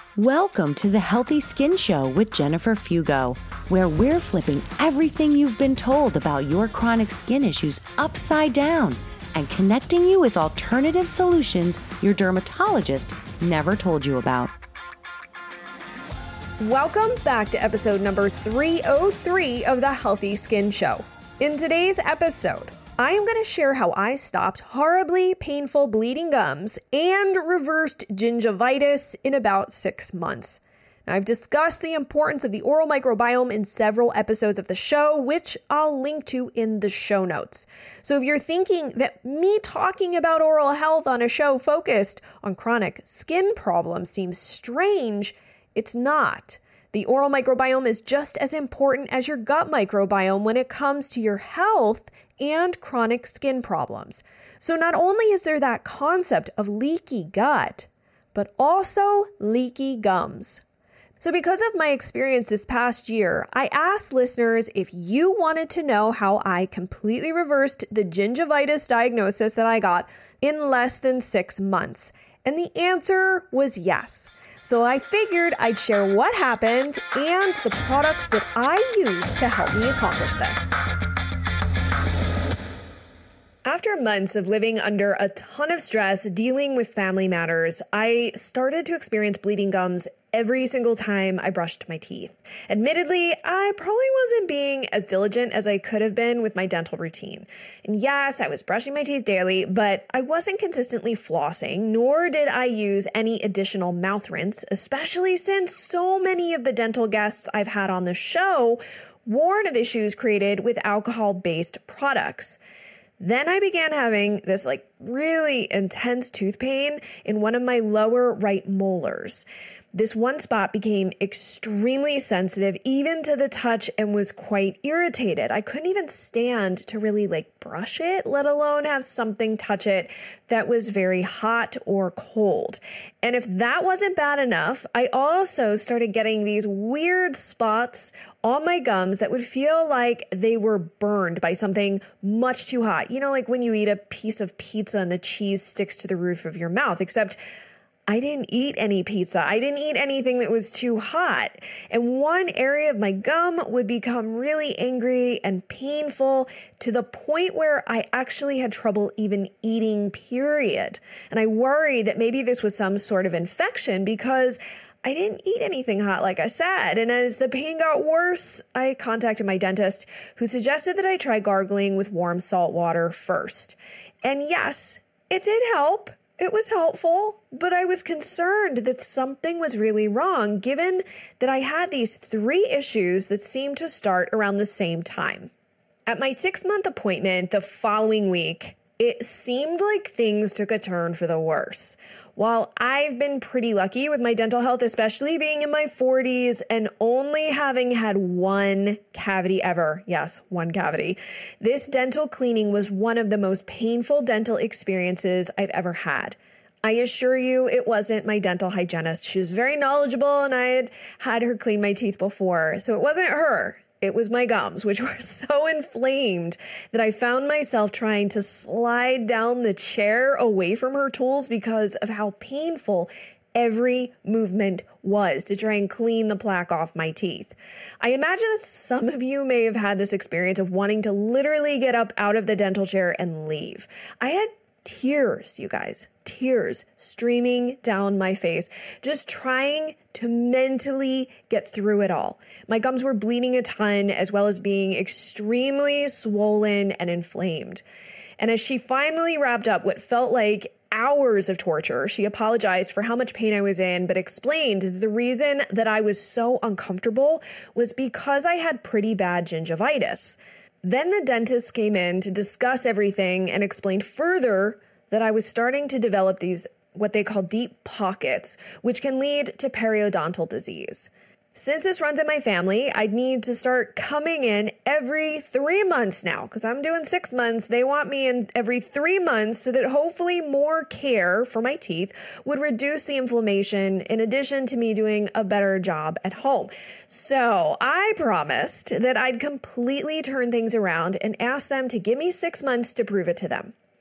Welcome to the Healthy Skin Show with Jennifer Fugo, where we're flipping everything you've been told about your chronic skin issues upside down and connecting you with alternative solutions your dermatologist never told you about. Welcome back to episode number 303 of the Healthy Skin Show. In today's episode, I am going to share how I stopped horribly painful bleeding gums and reversed gingivitis in about 6 months. Now, I've discussed the importance of the oral microbiome in several episodes of the show, which I'll link to in the show notes. So if you're thinking that me talking about oral health on a show focused on chronic skin problems seems strange, it's not. The oral microbiome is just as important as your gut microbiome when it comes to your health and chronic skin problems. So not only is there that concept of leaky gut, but also leaky gums. So because of my experience this past year, I asked listeners if you wanted to know how I completely reversed the gingivitis diagnosis that I got in less than 6 months. And the answer was yes. So I figured I'd share what happened and the products that I used to help me accomplish this. After months of living under a ton of stress dealing with family matters, I started to experience bleeding gums every single time I brushed my teeth. Admittedly, I probably wasn't being as diligent as I could have been with my dental routine. And yes, I was brushing my teeth daily, but I wasn't consistently flossing, nor did I use any additional mouth rinse, especially since so many of the dental guests I've had on the show warn of issues created with alcohol-based products. Then I began having this really intense tooth pain in one of my lower right molars. This one spot became extremely sensitive even to the touch and was quite irritated. I couldn't even stand to really brush it, let alone have something touch it that was very hot or cold. And if that wasn't bad enough, I also started getting these weird spots on my gums that would feel like they were burned by something much too hot. You know, like when you eat a piece of pizza and the cheese sticks to the roof of your mouth, except I didn't eat any pizza. I didn't eat anything that was too hot. And one area of my gum would become really angry and painful to the point where I actually had trouble even eating, period. And I worried that maybe this was some sort of infection because I didn't eat anything hot, like I said. And as the pain got worse, I contacted my dentist, who suggested that I try gargling with warm salt water first. And yes, it did help. It was helpful, but I was concerned that something was really wrong, given that I had these 3 issues that seemed to start around the same time. At my 6-month appointment the following week, it seemed like things took a turn for the worse. While I've been pretty lucky with my dental health, especially being in my 40s and only having had 1 cavity ever, yes, 1 cavity, this dental cleaning was one of the most painful dental experiences I've ever had. I assure you it wasn't my dental hygienist. She was very knowledgeable and I had had her clean my teeth before, so it wasn't her. It was my gums, which were so inflamed that I found myself trying to slide down the chair away from her tools because of how painful every movement was to try and clean the plaque off my teeth. I imagine that some of you may have had this experience of wanting to literally get up out of the dental chair and leave. I had tears, you guys, tears streaming down my face, just trying to mentally get through it all. My gums were bleeding a ton, as well as being extremely swollen and inflamed. And as she finally wrapped up what felt like hours of torture, she apologized for how much pain I was in, but explained the reason that I was so uncomfortable was because I had pretty bad gingivitis. Then the dentist came in to discuss everything and explained further that I was starting to develop these, what they call deep pockets, which can lead to periodontal disease. Since this runs in my family, I'd need to start coming in every 3 months now, because I'm doing 6 months. They want me in every 3 months so that hopefully more care for my teeth would reduce the inflammation in addition to me doing a better job at home. So I promised that I'd completely turn things around and ask them to give me 6 months to prove it to them.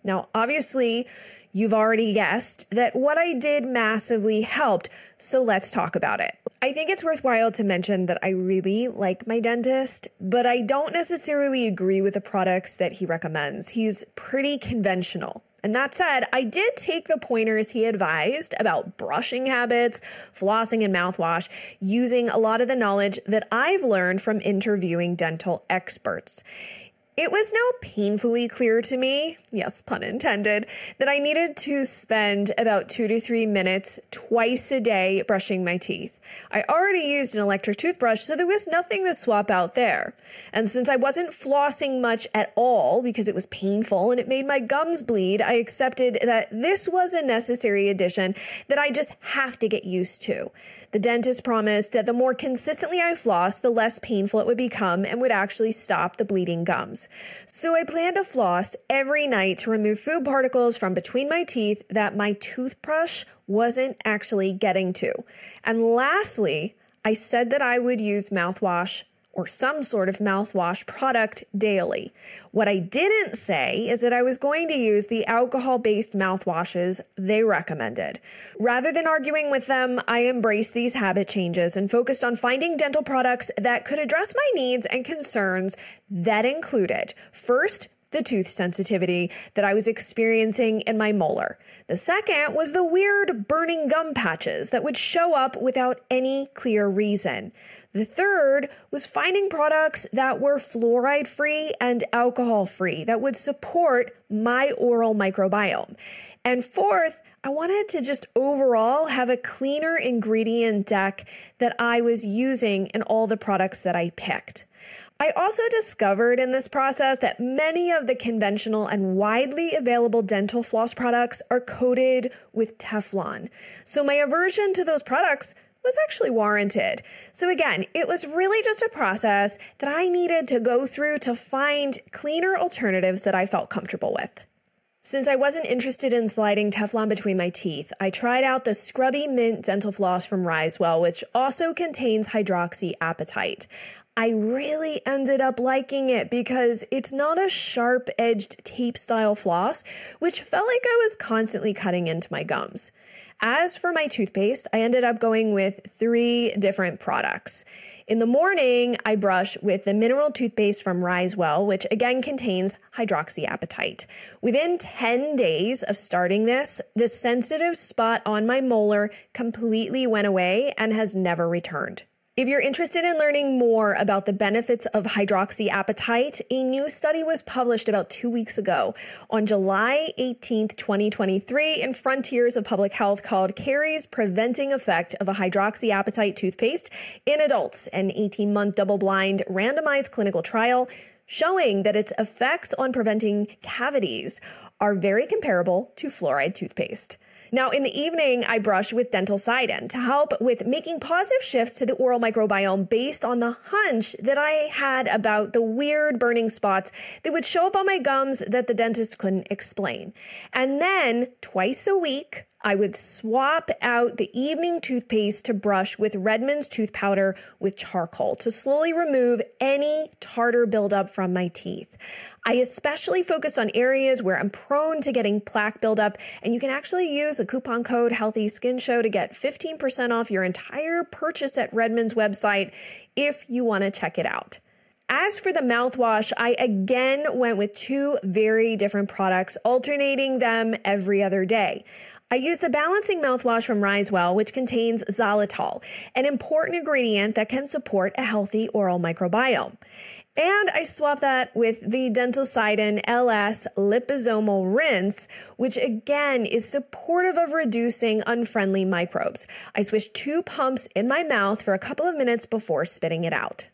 Now, obviously, you've already guessed that what I did massively helped, so let's talk about it. I think it's worthwhile to mention that I really like my dentist, but I don't necessarily agree with the products that he recommends. He's pretty conventional. And that said, I did take the pointers he advised about brushing habits, flossing, and mouthwash, using a lot of the knowledge that I've learned from interviewing dental experts. It was now painfully clear to me, yes, pun intended, that I needed to spend about 2 to 3 minutes twice a day brushing my teeth. I already used an electric toothbrush, so there was nothing to swap out there. And since I wasn't flossing much at all because it was painful and it made my gums bleed, I accepted that this was a necessary addition that I just have to get used to. The dentist promised that the more consistently I flossed, the less painful it would become and would actually stop the bleeding gums. So I planned to floss every night to remove food particles from between my teeth that my toothbrush wasn't actually getting to. And lastly, I said that I would use mouthwash or some sort of mouthwash product daily. What I didn't say is that I was going to use the alcohol-based mouthwashes they recommended. Rather than arguing with them, I embraced these habit changes and focused on finding dental products that could address my needs and concerns that included, first, the tooth sensitivity that I was experiencing in my molar. The second was the weird burning gum patches that would show up without any clear reason. The third was finding products that were fluoride-free and alcohol-free that would support my oral microbiome. And fourth, I wanted to just overall have a cleaner ingredient deck that I was using in all the products that I picked. I also discovered in this process that many of the conventional and widely available dental floss products are coated with Teflon. So my aversion to those products was actually warranted. So again, it was really just a process that I needed to go through to find cleaner alternatives that I felt comfortable with. Since I wasn't interested in sliding Teflon between my teeth, I tried out the Scrubby Mint Dental Floss from Risewell, which also contains hydroxyapatite. I really ended up liking it because it's not a sharp-edged tape-style floss, which felt like I was constantly cutting into my gums. As for my toothpaste, I ended up going with 3 different products. In the morning, I brush with the mineral toothpaste from Risewell, which again contains hydroxyapatite. Within 10 days of starting this, the sensitive spot on my molar completely went away and has never returned. If you're interested in learning more about the benefits of hydroxyapatite, a new study was published about 2 weeks ago on July 18th, 2023 in Frontiers of Public Health called Caries Preventing Effect of a Hydroxyapatite Toothpaste in Adults, an 18-month double-blind randomized clinical trial showing that its effects on preventing cavities are very comparable to fluoride toothpaste. Now, in the evening, I brush with Dental Sidon to help with making positive shifts to the oral microbiome based on the hunch that I had about the weird burning spots that would show up on my gums that the dentist couldn't explain. And then, twice a week, I would swap out the evening toothpaste to brush with Redmond's tooth powder with charcoal to slowly remove any tartar buildup from my teeth. I especially focused on areas where I'm prone to getting plaque buildup, and you can actually use a coupon code Healthy Skin Show to get 15% off your entire purchase at Redmond's website if you want to check it out. As for the mouthwash, I again went with 2 very different products, alternating them every other day. I use the Balancing Mouthwash from Risewell, which contains xylitol, an important ingredient that can support a healthy oral microbiome. And I swap that with the Dental Sidon LS Liposomal Rinse, which again is supportive of reducing unfriendly microbes. I swish 2 pumps in my mouth for a couple of minutes before spitting it out.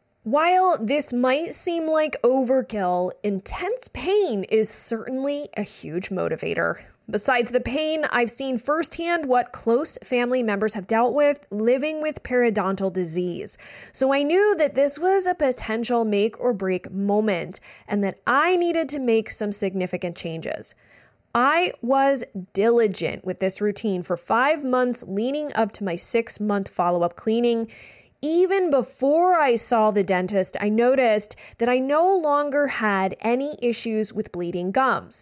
While this might seem like overkill, intense pain is certainly a huge motivator. Besides the pain, I've seen firsthand what close family members have dealt with living with periodontal disease. So I knew that this was a potential make or break moment and that I needed to make some significant changes. I was diligent with this routine for 5 months leading up to my 6-month follow-up cleaning. Even before I saw the dentist, I noticed that I no longer had any issues with bleeding gums.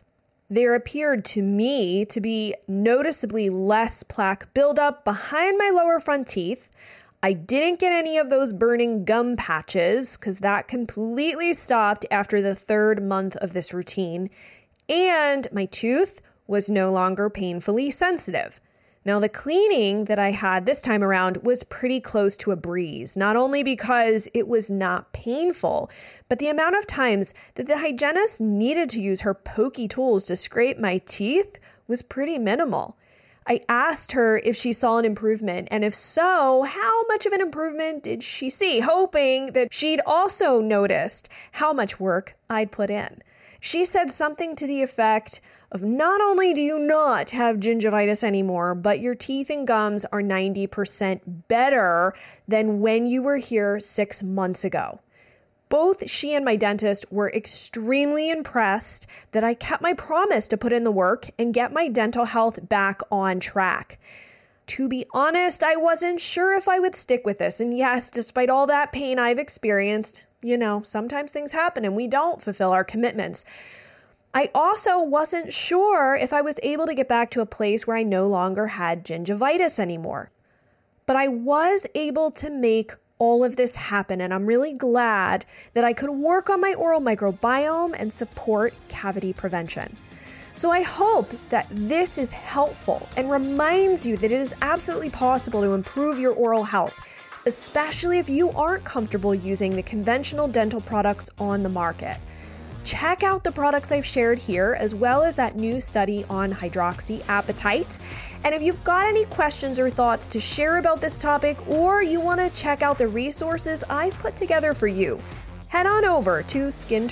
There appeared to me to be noticeably less plaque buildup behind my lower front teeth. I didn't get any of those burning gum patches because that completely stopped after the 3rd month of this routine. And my tooth was no longer painfully sensitive. Now, the cleaning that I had this time around was pretty close to a breeze, not only because it was not painful, but the amount of times that the hygienist needed to use her pokey tools to scrape my teeth was pretty minimal. I asked her if she saw an improvement, and if so, how much of an improvement did she see, hoping that she'd also noticed how much work I'd put in. She said something to the effect of, not only do you not have gingivitis anymore, but your teeth and gums are 90% better than when you were here 6 months ago. Both she and my dentist were extremely impressed that I kept my promise to put in the work and get my dental health back on track. To be honest, I wasn't sure if I would stick with this. And yes, despite all that pain I've experienced, sometimes things happen and we don't fulfill our commitments. I also wasn't sure if I was able to get back to a place where I no longer had gingivitis anymore. But I was able to make all of this happen, and I'm really glad that I could work on my oral microbiome and support cavity prevention. So I hope that this is helpful and reminds you that it is absolutely possible to improve your oral health, especially if you aren't comfortable using the conventional dental products on the market. Check out the products I've shared here, as well as that new study on hydroxyapatite. And if you've got any questions or thoughts to share about this topic, or you want to check out the resources I've put together for you, head on over to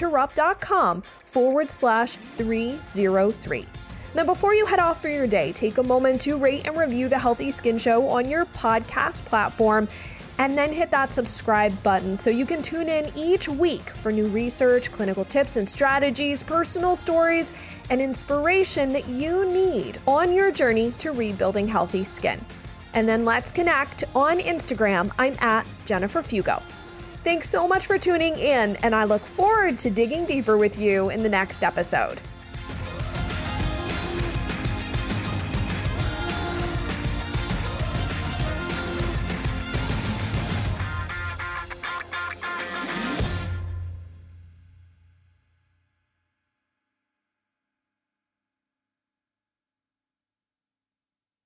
skinterrupt.com/303. Now, before you head off for your day, take a moment to rate and review The Healthy Skin Show on your podcast platform, and then hit that subscribe button so you can tune in each week for new research, clinical tips and strategies, personal stories, and inspiration that you need on your journey to rebuilding healthy skin. And then let's connect on Instagram. I'm at Jennifer Fugo. Thanks so much for tuning in, and I look forward to digging deeper with you in the next episode.